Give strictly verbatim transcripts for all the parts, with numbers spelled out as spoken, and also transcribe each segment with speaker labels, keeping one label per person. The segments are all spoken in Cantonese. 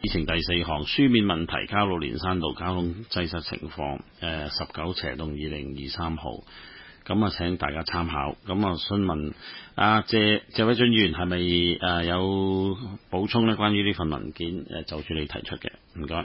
Speaker 1: 議程第四項書面問題，交路連山道交通擠塞情況，誒十九斜洞二零二三號。咁啊，請大家參考。咁啊，詢問阿謝謝偉俊議員係咪誒有補充咧？關於呢份文件誒，就住你提出嘅，唔該。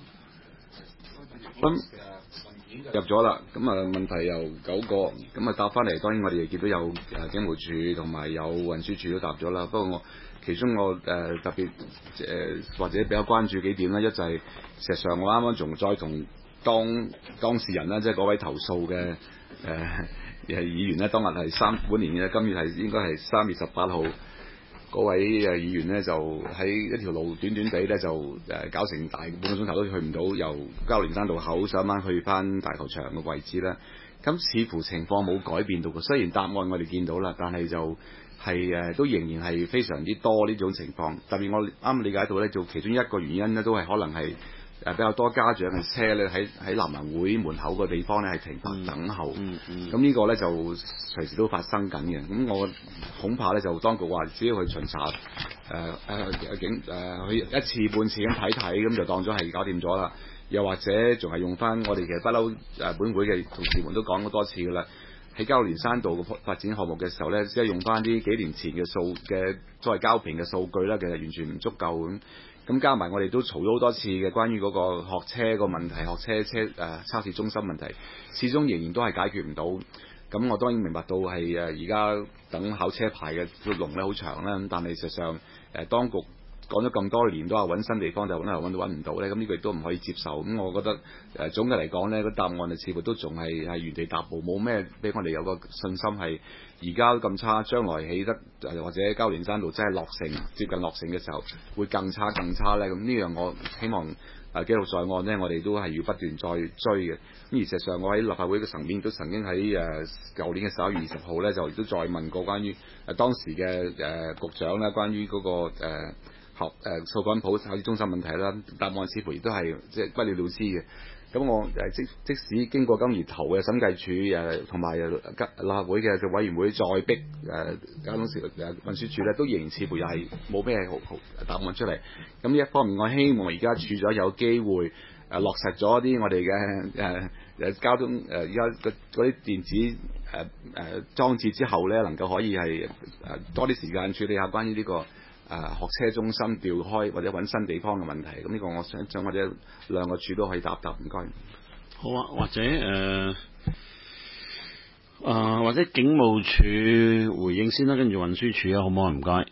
Speaker 2: 咁入咗啦，咁啊問題有九個，咁啊答翻嚟，當然我哋亦見到有誒警務處同埋有運輸處都答咗啦。不過我其中我誒、呃、特別誒、呃、或者比較關注幾點咧，一就係、是、實際上我啱啱仲再同當當事人啦，即係嗰位投訴嘅誒誒議員咧，當日係三本年嘅，今月係應該係三月十八號。嗰位誒議員呢，就喺一條路短短地咧就誒搞成大半個鐘頭都去唔到，由交流連山道口上翻去翻大球場嘅位置咧。咁似乎情況冇改變到嘅，雖然答案我哋見到啦，但係就係誒都仍然係非常之多呢種情況。特別我啱理解到咧，就其中一個原因咧，都係可能係誒比較多家長嘅車咧喺喺南華會門口個地方咧係停泊等候。咁、嗯嗯嗯、呢個咧就隨時都發生緊嘅。咁我恐怕咧就當局話只要去巡查誒誒警誒去一次半次咁睇睇，咁就當咗係搞掂咗啦。又或者仲係用翻我哋其實不嬲誒本會嘅同事們都講過多次㗎啦。喺交流連山道嘅發展項目嘅時候咧，即係用翻啲幾年前嘅數嘅作為交評嘅數據啦，其實完全唔足夠咁。咁加埋我哋都嘈咗好多次嘅關於嗰個學車個問題，學車車誒、呃、測試中心問題，始終仍然都係解決唔到。咁我當然明白到係誒而家等考車牌嘅龍咧好長啦，咁但係實際上誒、呃、當局講咗咁多年都係揾新地方，就揾嚟揾都揾唔到咧，咁呢個亦都唔可以接受。咁我覺得誒、呃、總嘅嚟講咧，個答案就似乎都仲係係原地踏步，冇咩俾我哋有個信心係而家咁差，將來起得或者交流連山道真係落成接近落成嘅時候會更差更差咧。咁呢樣我希望誒記錄在案呢，我哋都係要不斷再追嘅。咁而事實上我喺立法會嘅層面都曾經喺誒舊年嘅十一月二十號咧，就亦都再問過關於誒、呃、當時嘅誒、呃、局長咧，關於嗰、那個誒。呃學誒數據普考試中心問題啦，答案似乎亦都係即係不了了之嘅。咁我誒即即使經過今年頭嘅審計署誒同埋立法會嘅委員會再逼誒交通時誒運輸署咧，都仍然似乎又係冇咩好好答案出嚟。咁呢一方面，我希望而家處咗有機會誒、呃、落實咗啲我哋嘅誒誒交通誒而家嗰啲電子誒誒、呃呃、裝置之後咧，能夠可以係誒、呃、多啲時間處理下關於呢、這個。誒、啊、學車中心調開或者揾新地方嘅問題，咁呢個我想想或者兩個處都可以答答，唔該。
Speaker 1: 好啊，或者誒誒、呃、或者警務處回應先啦，跟住運輸處啊，好唔好啊？唔該。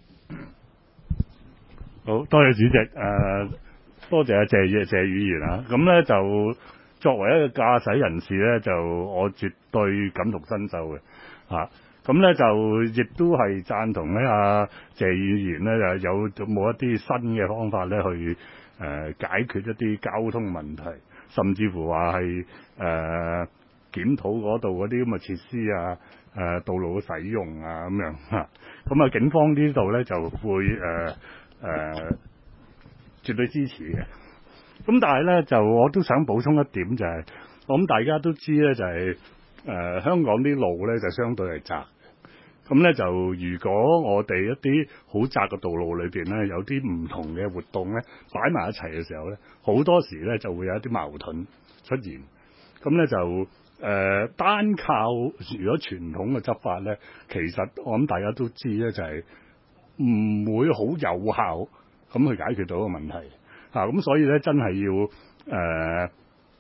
Speaker 3: 好多謝主席，誒、呃、多謝阿謝謝議員啊。咁咧就作為一個駕駛人士咧，就我絕對感同身受嘅嚇。咁咧就亦都係贊同咧阿謝議員咧就有冇一啲新嘅方法咧去誒、呃、解決一啲交通問題，甚至乎話係誒檢討嗰度嗰啲咁嘅設施啊、誒、呃、道路嘅使用啊咁樣嚇。咁啊警方呢度咧就會誒誒、呃呃、絕對支持嘅。咁但係咧就我都想補充一點就係、是，我諗大家都知咧就係、是、誒、呃、香港啲路咧就相對係窄。咁咧就如果我哋一啲好窄嘅道路裏邊咧，有啲唔同嘅活動咧擺埋一齊嘅時候咧，好多時咧就會有一啲矛盾出現。咁咧就誒、呃、單靠如果傳統嘅執法咧，其實我諗大家都知咧，就係唔會好有效咁去解決到個問題嚇。咁、啊、所以咧真係要誒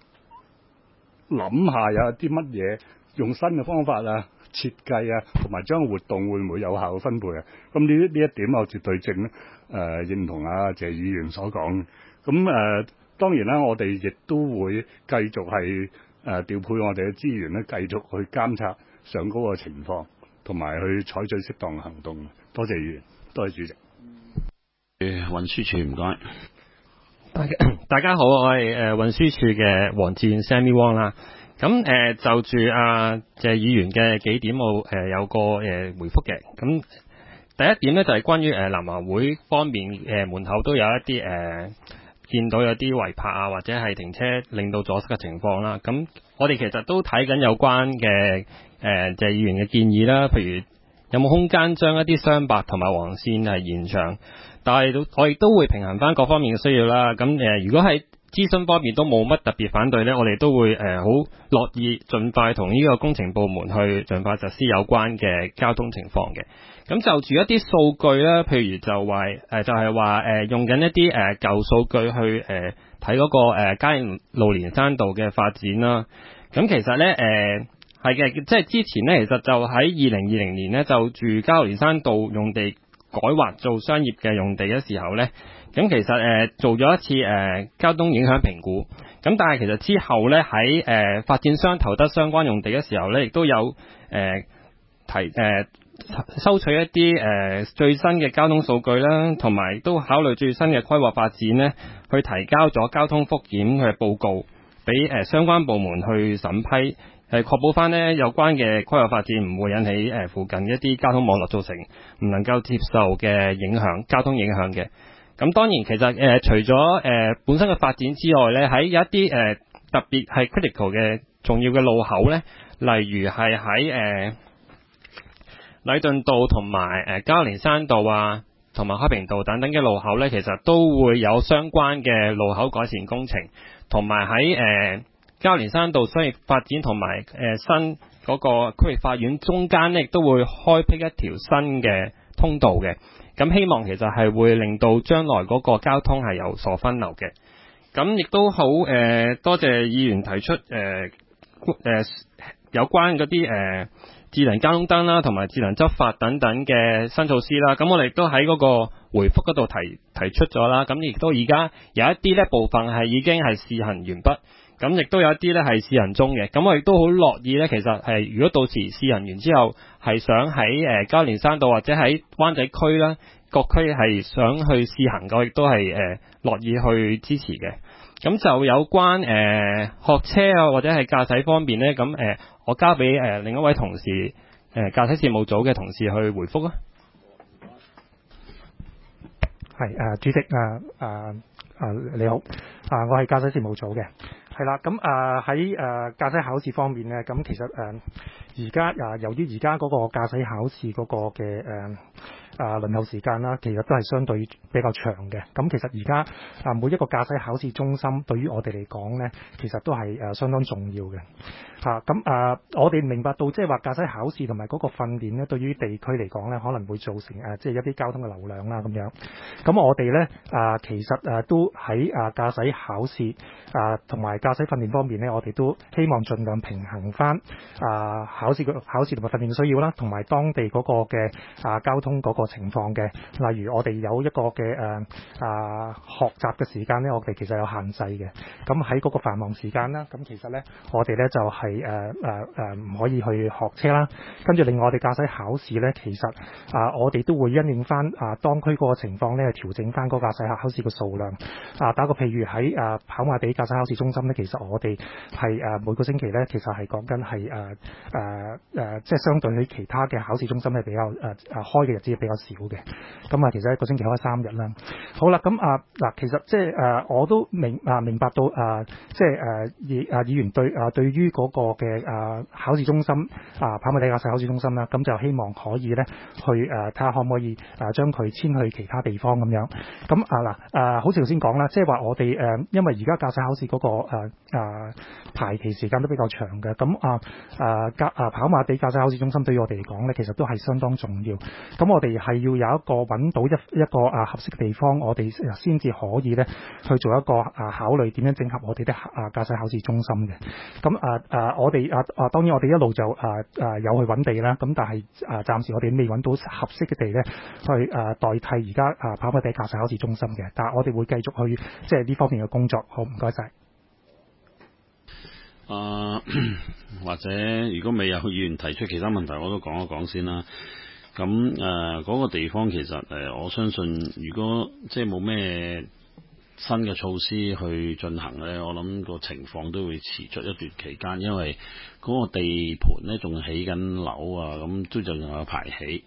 Speaker 3: 諗、呃、下有啲乜嘢用新嘅方法啊，設計啊，同埋將活動會唔會有效嘅分配啊？咁呢呢一點我絕對正咧，誒、呃、認同阿謝議員所講。咁誒、呃、當然啦，我哋亦都會繼續係誒調配我哋嘅資源咧，繼續去監察上高嘅情況，同埋去採取適當嘅行動。多謝議員，多謝主席。
Speaker 1: 誒運輸署唔該。
Speaker 4: 大家大家好，我係誒運輸署嘅黃志遠 Sammy Wong 啦。咁誒、呃、就住阿謝議員嘅幾點，我誒、呃、有個誒、呃、回覆嘅。咁第一點咧就係、是、關於誒、呃、南華會方面誒、呃、門口都有一啲誒、呃、見到有啲違泊啊，或者係停車令到阻塞嘅情況啦。咁我哋其實都睇緊有關嘅誒謝議員嘅建議啦，譬如有冇空間將一啲雙白同埋黃線係延長？但係我亦都會平衡翻各方面嘅需要啦。咁誒、呃，如果喺諮詢方面都冇乜特別反對呢，我哋都會誒好樂意盡快同呢個工程部門去盡快實施有關嘅交通情況嘅。咁就住一啲數據啦，譬如就話誒、呃、就係話誒用緊一啲誒、呃、舊數據去誒睇嗰個誒嘉應路連山道嘅發展啦。咁其實呢，誒係嘅，即係之前呢，其實就喺二零二零年呢，就住嘉路連山道用地改劃做商業嘅用地嘅時候呢，咁其實誒、呃、做咗一次誒、呃、交通影響評估，咁但係其實之後呢，喺誒、呃、發展商投得相關用地嘅時候呢，亦都有誒、呃、提誒、呃、收取一啲誒、呃、最新嘅交通數據啦，同埋都考慮最新嘅規劃發展呢，去提交咗交通復檢嘅報告俾誒、呃、相關部門去審批。係確保翻呢有關嘅規劃發展唔會引起誒、呃、附近一啲交通網絡造成唔能夠接受嘅影響，交通影響嘅。咁當然其實誒、呃、除咗誒、呃、本身嘅發展之外呢，喺有一啲誒、呃、特別係 critical 嘅重要嘅路口呢，例如係喺誒禮頓道同埋誒嘉連山道啊，同埋開平道等等嘅路口呢，其實都會有相關嘅路口改善工程，同埋喺誒。呃嘉連山道商業發展同埋誒新嗰個區域法院中間呢，亦都會開闢一條新嘅通道嘅。咁希望其實係會令到將來嗰個交通係有所分流嘅。咁亦都好誒、呃，多謝議員提出誒誒、呃呃、有關嗰啲誒智能交通燈啦，同埋智能執法等等嘅新措施啦。咁我哋都喺嗰個回覆嗰度提提出咗啦。咁亦都而家有一啲咧部分係已經係試行完畢。咁亦都有一啲咧係試行中嘅，咁我亦都好樂意咧。其實係如果到時試行完之後，係想喺誒嘉連山道或者喺灣仔區啦，各區係想去試行嘅，我亦都係誒樂意去支持嘅。咁就有關誒、呃、學車啊或者係駕駛方面咧，咁誒、呃、我交俾誒、呃、另一位同事誒、呃、駕駛事務組嘅同事去回覆啊。
Speaker 5: 係誒、呃、主席誒誒誒你好，啊、呃、我係駕駛事務組嘅。係啦，咁啊喺誒駕駛考試方面咧，咁其實誒而家啊由於而家嗰個駕駛考試嗰個嘅誒啊輪候時間啦，其實都係相對比較長嘅。咁其實而家啊每一個駕駛考試中心對於我哋嚟講咧，其實都係誒相當重要嘅。嚇咁啊，我哋明白到即係話駕駛考試同埋嗰個訓練咧，對於地區嚟講咧，可能會造成誒即係一啲交通嘅流量啦咁樣。咁我哋咧啊其實誒都喺啊駕駛考試啊同埋駕駛訓練方面咧，我哋都希望盡量平衡翻啊考試嘅考試同埋訓練嘅需要啦，同埋當地嗰個嘅啊交通嗰個情況嘅。例如我哋有一個嘅誒啊學習嘅時間咧，我哋其實有限制嘅。咁喺嗰個繁忙時間啦，咁其實咧我哋咧就係誒誒誒唔可以去學車啦。跟住另外我哋駕駛考試咧，其實啊我哋都會因應翻啊當區嗰個情況咧，調整翻嗰個駕駛考試嘅數量。啊打個譬如喺啊跑馬地駕駛考試中心咧，其實我哋係誒每個星期咧，其實係講緊係誒誒誒，即係相對於其他嘅考試中心咧比較誒誒、呃、開嘅日子比較少嘅。咁啊，其實一個星期開三日啦。好啦，咁啊嗱，其實即係誒我都明啊明白到啊，即係誒議啊議員對啊對於嗰個嘅啊考試中心啊跑馬地駕駛考試中心啦，咁就希望可以咧去誒睇下可唔可以誒將佢遷去其他地方咁樣。咁啊嗱誒，好似頭先講啦，即係話我哋誒，因為而家駕駛考試嗰個誒誒排期時間都比較長嘅，咁啊誒駕啊跑馬地駕駛考試中心對於我哋嚟講咧，其實都係相當重要。咁我哋係要有一個揾到一一個啊合適嘅地方，我哋先至可以咧去做一個啊考慮點樣整合我哋的啊駕駛考試中心嘅。咁啊啊我哋啊啊當然我哋一路就啊啊有去揾地啦，咁但係啊暫時我哋未揾到合適嘅地咧去啊代替而家啊跑馬地駕駛考試中心嘅，但係我哋會繼續去即係呢方面嘅工作。好，唔該晒。
Speaker 1: 啊，或者如果未有議員提出其他問題，我都講一講先啦。咁誒嗰個地方其實誒、呃，我相信如果即係冇咩新嘅措施去進行咧，我諗個情況都會持續一段期間，因為嗰個地盤咧仲起緊樓啊，咁都仲有排起。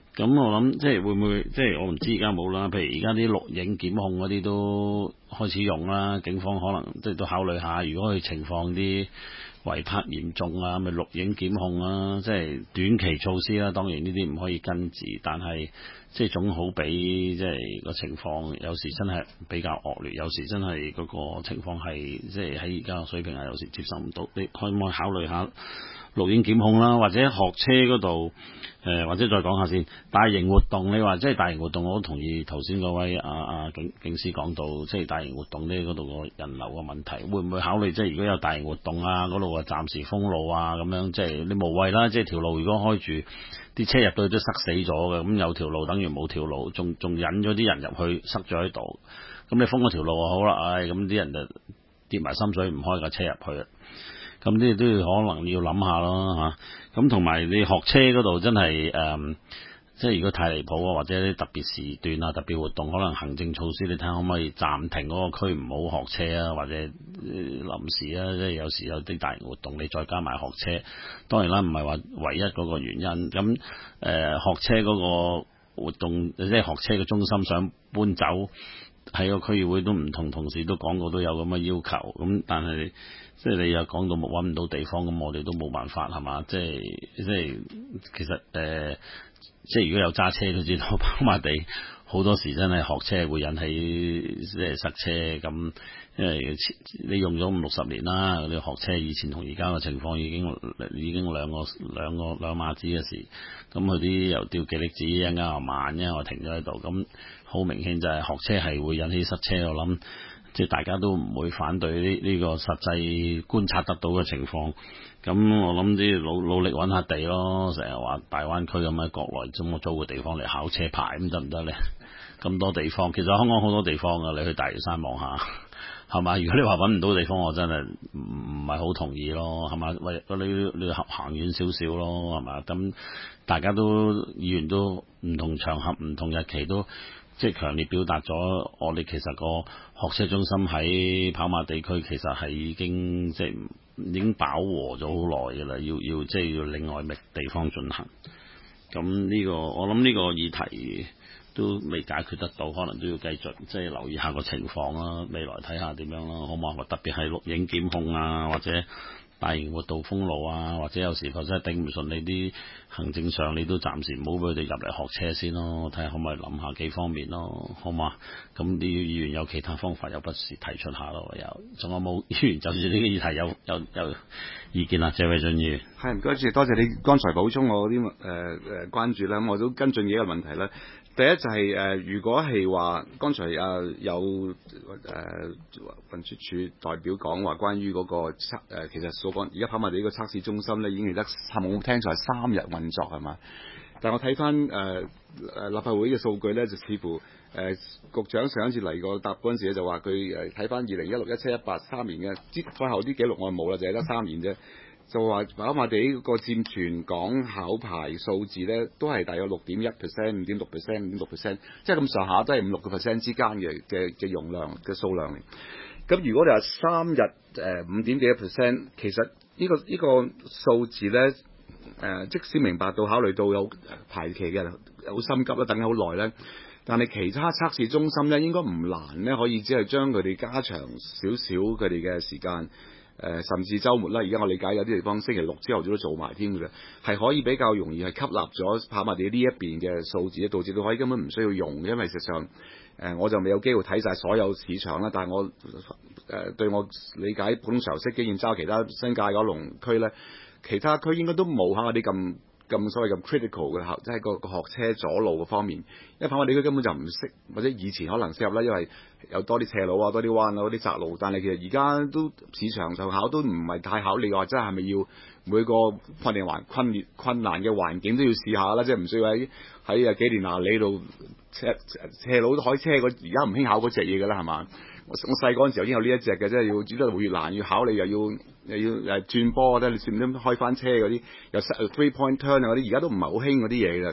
Speaker 1: 咁我諗即係會唔會即係我唔知而家冇啦，譬如而家啲錄影檢控嗰啲都開始用啦，警方可能即係都考慮下，如果佢情況啲違泊嚴重啊，咪錄影檢控啦，即係短期措施啦。當然呢啲唔可以根治，但係即係總好比即係個情況有時真係比較惡劣，有時真係嗰個情況係即係喺而家嘅水平係有時接受唔到，你可唔可以考慮下錄影檢控啦，或者學車嗰度誒，或者再講下先大型活動。你話即係大型活動，我都同意頭先嗰位啊啊警警司講到，即係大型活動呢嗰度個人流嘅問題，會唔會考慮即係如果有大型活動啊嗰度啊暫時封路啊咁樣，即係你無謂啦，即係條路如果開住啲車入到去都塞死咗嘅，咁有條路等於冇條路，仲仲引咗啲人入去塞咗喺度，咁你封嗰條路就好啦，唉咁啲人就跌埋心水唔開架車入去。咁呢啲都要可能要諗下咯嚇，咁同埋你學車嗰度真係誒、嗯，即係如果太離譜啊，或者啲特別時段啊、特別活動，可能行政措施你睇下可唔可以暫停嗰個區唔好學車啊，或者、呃、臨時啊，即係有時有啲大型活動你再加埋學車，當然啦，唔係話唯一嗰個原因。咁誒、呃、學車嗰個活動，即係學車嘅中心想搬走，喺個區議會都唔同同事都講過都有咁嘅要求，咁但係。即係你又講到冇揾唔到地方，咁我哋都冇辦法係嘛？即係即係其實誒、呃，即係如果有揸車都知道，跑馬地好多時真係學車會引起即係塞車咁，因為你用咗五六十年啦，你學車以前同而家嘅情況已經已經兩個兩個兩碼子嘅事，咁佢啲又吊記力子，一陣間又慢，一陣我停咗喺度，咁好明顯就係學車係會引起塞車，我諗。即係大家都唔會反對呢呢個實際觀察得到嘅情況，咁我諗啲努努力揾下地咯，成日話大灣區咁喺國內租租個地方嚟考車牌咁得唔得呢？咁多地方，其實香港好多地方噶，你去大嶼山望下，係嘛？如果你話揾唔到地方，我真係唔唔係好同意咯，係嘛？喂，你你行行遠少少咯，係嘛？咁大家都議員都唔同場合、唔同日期都。即係強烈表達咗，我哋其實個學車中心喺跑馬地區其實係已經即係已經飽和咗好耐嘅啦，要要即係要另外覓地方進行。咁呢個我諗呢個議題都未解決得到，可能都要繼續即係留意下個情況啦，未來睇下點樣啦，好嘛？特別係錄影檢控啊，或者大型活動封路啊，或者有時候真係頂唔順你啲行政上，你都暫時唔好俾佢哋入嚟學車先咯，睇下可唔可以諗下幾方面咯，好嘛？咁啲議員有其他方法，又不時提出下咯，又仲有冇議員就住呢個議題有有有意見啊？謝偉俊議員，
Speaker 2: 係唔該住，多謝你剛才補充我啲誒誒關注啦，咁我都跟進幾個問題啦。第一就係、是、誒、呃，如果係話剛才啊、呃、有誒、呃、運輸署代表講話關於嗰、那個測誒、呃，其實所講而家跑馬地呢個測試中心咧已經係得係冇聽錯係三日運作係嘛？但我睇翻誒誒立法會嘅數據咧，就似乎誒、呃、局長上一次嚟過答嗰陣時咧，就話佢誒睇翻二零一六、一七、一八三年嘅之後後啲記錄我冇啦，就係得三年啫。就話跑馬地個佔全港考牌數字咧，都係大約六點一 percent、五點六 percent、五點六 percent，即係咁上下都係五六個 percent 之間嘅嘅嘅容量嘅數量嚟。咁如果你話三日誒五點幾 percent，其實呢、呢個呢、呢個數字咧誒、呃，即使明白到考慮到有排期嘅好心急啦，等咗好耐咧，但係其他測試中心咧應該唔難咧，可以只係將佢哋加長少少佢哋嘅時間。誒、呃、甚至週末啦，而家我理解有啲地方星期六朝頭早都做埋添嘅，係可以比較容易係吸納咗跑馬地呢一邊嘅數字，導致到可以根本唔需要用，因為實際上誒、呃、我就未有機會睇晒所有市場啦，但係我誒、呃、對我理解普通常識經驗揸其他新界九龍區咧，其他區應該都冇下啲咁咁所謂咁 critical 嘅學，即係個個學車阻路嘅方面，因為跑馬地區根本就唔識，或者以前可能適合啦，因為有多啲斜路啊、多啲彎啊、多啲窄路，但係其實而家都市場上考都唔係太考慮話，真係咪要每個困難環困難困難嘅環境都要試下啦，即係唔需要喺喺啊幾年嗱你度斜斜路都開車，而家唔興考嗰隻嘢㗎啦，係嘛？我我細嗰陣時候已經有呢一隻嘅，即係要只得會越難，要考你又要又要誒轉波咧，你算唔算開翻車嗰啲，有 three point turn 啊嗰啲，而家都唔係好興嗰啲嘢嘅。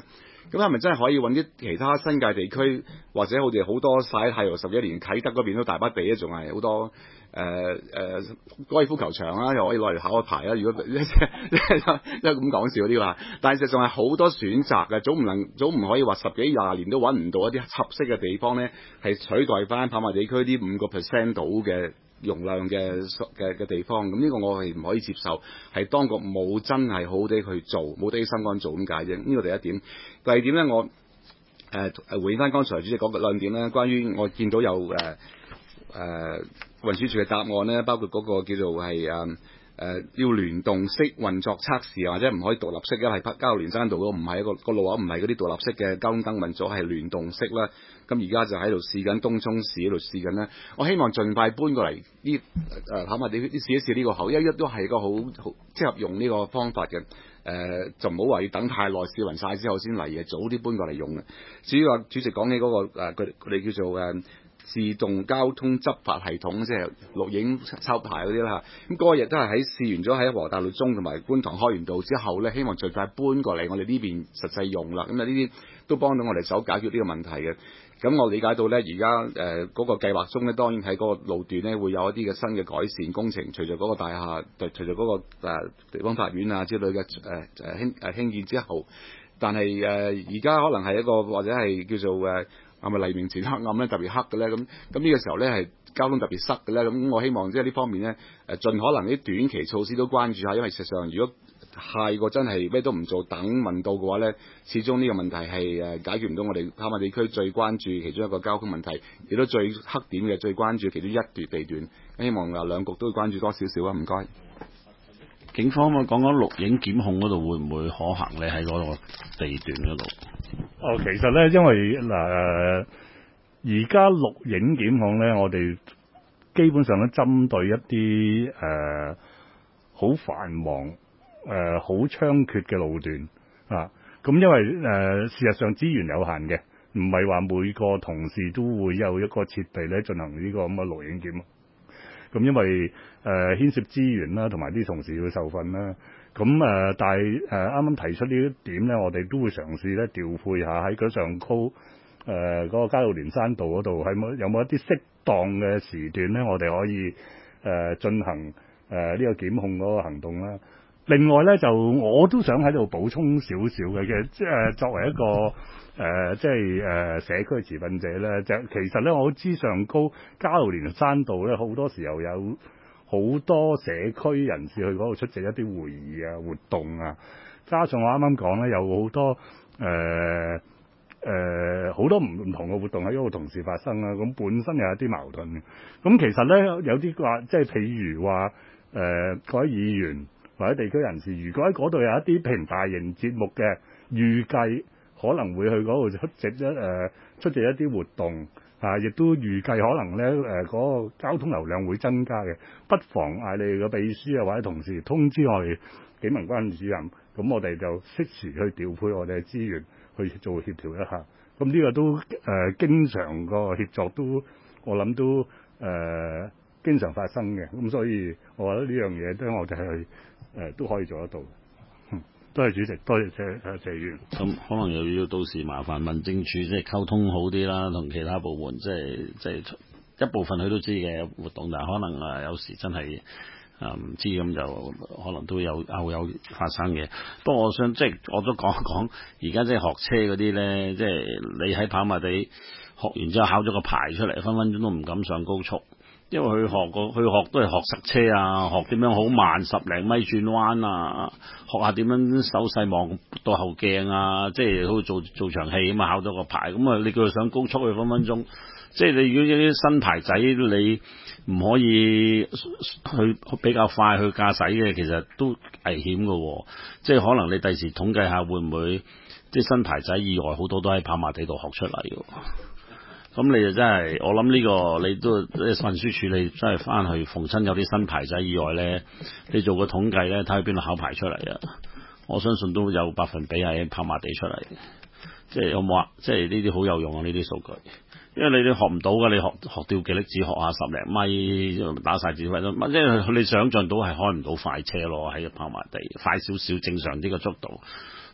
Speaker 2: 咁係咪真係可以揾啲其他新界地區，或者好似好多曬太陽十幾年，啟德嗰邊都大把地咧，仲係好多誒誒、呃、高爾夫球場啦，又可以攞嚟考個牌啦。如果即係咁講笑啲話，但係實際上係好多選擇嘅，總唔能總唔可以話十幾廿年都揾唔到一啲合適嘅地方咧，係取代翻跑馬地區啲五個 percent 到嘅容量嘅嘅嘅地方。咁呢個我係唔可以接受，係當局冇真係好好地去做，冇地心肝做咁解啫。呢個第一點。第二點咧，我誒誒、呃、回應翻剛才主席講嘅兩點咧，關於我見到有誒誒、呃、運輸署嘅答案咧，包括嗰個叫做係誒誒要聯動式運作測試，或者唔可以獨立式，因為加路連山道嗰個唔係一個個路口唔係嗰啲獨立式嘅交通燈運作，係聯動式啦。咁而家就喺度試緊，東涌市喺度試緊咧。我希望盡快搬過嚟呢誒跑馬地啲試一試呢個口，一一都係一個好好適合用呢個方法嘅。誒、呃、就唔好話要等太耐試勻晒之後先嚟嘅，早啲搬過嚟用嘅。至於話主席講起嗰、那個佢佢哋叫做誒、呃、自動交通執法系統，即係錄影抄牌嗰啲啦。咁嗰日都係喺試完咗喺和大路中同埋觀塘開完道之後咧，希望盡快搬過嚟我哋呢邊實際用啦。咁啊呢啲都幫到我哋手解決呢個問題嘅。咁我理解到咧，而家誒嗰個計劃中咧，當然喺嗰個路段咧會有一啲嘅新嘅改善工程，隨著嗰個大廈，隨著嗰個誒地方法院啊之類嘅誒誒興誒興建之後，但係誒而家可能係一個或者係叫做誒係咪黎明前黑暗咧特別黑嘅咧？咁咁呢個時候咧係交通特別塞嘅咧？咁我希望即係呢方面咧誒盡可能啲短期措施都關注下，因為事實上如果太過真係咩都唔做等問到嘅話咧，始終呢個問題係誒解決唔到我哋跑馬地區最關注其中一個交通問題，亦都最黑點嘅最關注其中一段地段。希望啊兩局都會關注多少少啊，唔該。
Speaker 1: 警方啊講講錄影檢控嗰度會唔會可行咧？喺嗰個地段嗰度。
Speaker 3: 哦，其實咧，因為嗱而家錄影檢控咧，我哋基本上都針對一啲誒好繁忙。誒好猖獗嘅路段啊！咁因為誒、呃、事實上資源有限嘅，唔係話每個同事都會有一個設備咧進行呢個咁嘅錄影檢。咁因為誒、呃、牽涉資源啦，同埋啲同事要受訓啦。咁誒、呃，但係誒啱啱提出呢一點咧，我哋都會嘗試咧調配下喺嗰上高誒嗰個加路連山道嗰度，係冇有冇一啲適當嘅時段咧，我哋可以誒、呃、進行誒呢、呃這個檢控嗰個行動啦。另外咧，就我都想喺度補充少少嘅嘅，即係作為一個誒、呃，即係誒、呃、社區持份者咧，就其實咧，我知上高加路連山道咧，好多時候有好多社區人士去嗰度出席一啲會議啊、活動啊，加上我啱啱講咧，有好多誒誒好多唔唔同嘅活動喺嗰度同時發生啊，咁本身有一啲矛盾嘅。咁其實咧，有啲話即係譬如話誒、呃、各位議員。或者地區人士，如果喺嗰度有一啲譬如大型節目嘅，預計可能會去嗰度出席一誒、呃、出席一啲活動，啊，亦都預計可能咧誒嗰個交通流量會增加嘅，不妨嗌你哋嘅秘書啊或者同事通知我哋警民關係主任，咁我哋就適時去調配我哋嘅資源去做協調一下。咁呢個都誒、呃、經常個協作都我諗都誒、呃、經常發生嘅，咁所以我覺得呢樣嘢都我哋係。誒、呃、都可以做得到，嗯，多謝主席，多謝謝謝謝議員。
Speaker 1: 咁可能又要到時麻煩民政處即係溝通好啲啦，同其他部門即係即係一部分佢都知嘅活動，但係可能啊有時真係啊唔知咁就可能都有有有發生嘅。不過我想即係我都講一講，而家即係學車嗰啲咧，即係你喺跑馬地學完之後考咗個牌出嚟，分分鐘都唔敢上高速。因為佢學過，佢學都係學塞車啊，學點樣好慢十零米轉彎啊，學下點樣手勢望到後鏡啊，即係好似做做場戲咁啊，考咗個牌。咁啊，你叫佢上高速去分分鐘，即係你如果有啲新牌仔，你唔可以去比較快去駕駛嘅，其實都危險㗎喎。即係可能你第時統計下會唔會，即係新牌仔意外好多都喺跑馬地度學出嚟㗎。咁你就真係，我諗呢、這個你都運輸署你真係翻去逢親有啲新牌仔以外咧，你做個統計咧，睇下邊度考牌出嚟啊！我相信都有百分比喺跑馬地出嚟，即係有冇啊？即係呢啲好有用啊！呢啲數據，因為你哋學唔到㗎，你學學吊記力只學下十零米，打晒指揮都，即係你想像到係開唔到快車咯，喺跑馬地快少少正常啲嘅速度。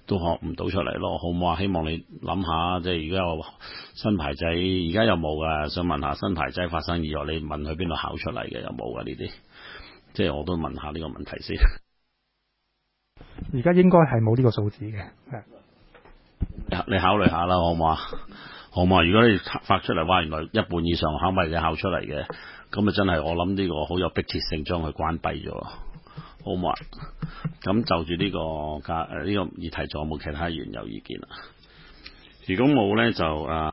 Speaker 1: 都學唔到出嚟咯，好唔好啊？希望你諗下，即係而家有新牌仔，而家有冇噶？想問下新牌仔發生意外，你問佢邊度考出嚟嘅？有冇噶呢啲？即係我都問下呢個問題先。
Speaker 5: 而家應該係冇呢個數字嘅，
Speaker 1: 你考慮下啦，好唔好啊？好唔好啊？如果你發出嚟話，原來一半以上考牌仔考出嚟嘅，咁啊真係我諗呢個好有迫切性，將佢關閉咗，好唔好啊？咁就住呢、這個加誒呢個議題，仲有冇其他議員有意見啊？如果冇咧，就誒。呃